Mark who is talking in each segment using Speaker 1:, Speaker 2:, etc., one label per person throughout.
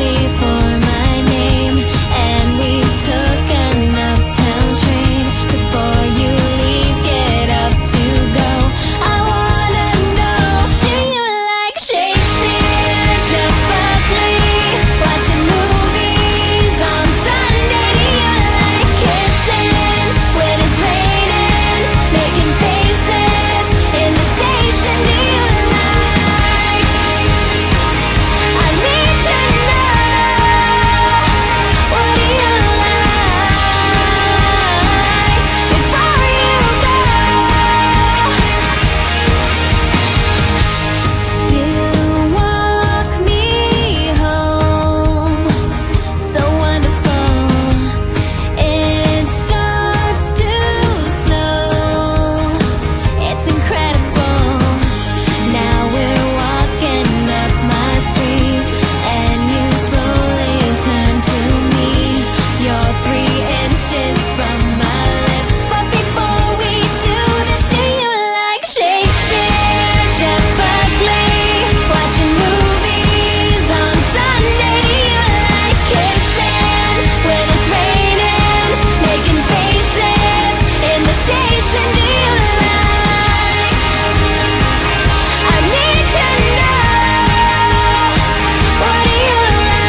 Speaker 1: me for my name, and we took an uptown train. Before you leave, get up to go. I wanna know, do you like Shakespeare, Jeff Buckley, watching movies on Sunday? Do you like kissing when it's raining, making faces in the station? Do you like? I need to know, what do you like before you go? You walk me home, so wonderful. It starts to snow, it's incredible. Now we're walking up my street, and you slowly turn to me. You're 3 inches from my lips, but before we do this, do you like Shakespeare, Jeff Buckley, watching movies on Sunday? Do you like kissing when it's raining, making faces in the station? Do you like? I need to know, what do you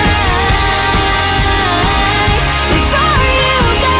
Speaker 1: like before you go?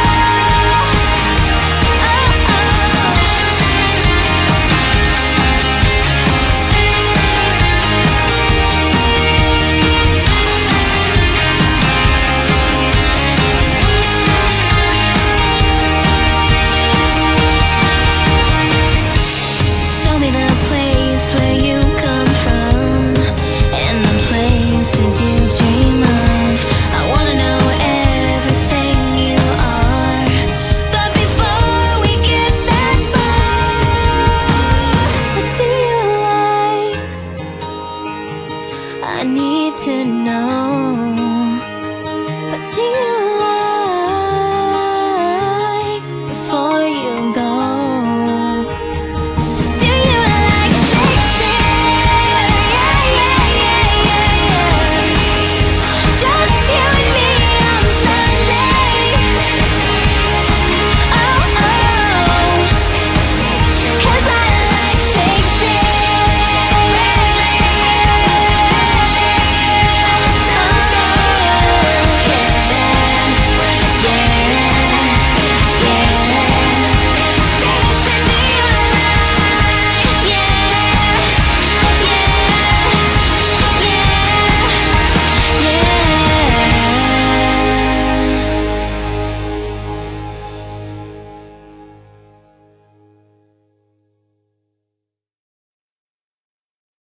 Speaker 1: Show me the place where you come from, and the places you dream of. I wanna know everything you are, but before we get that far, what do you like? I need to know.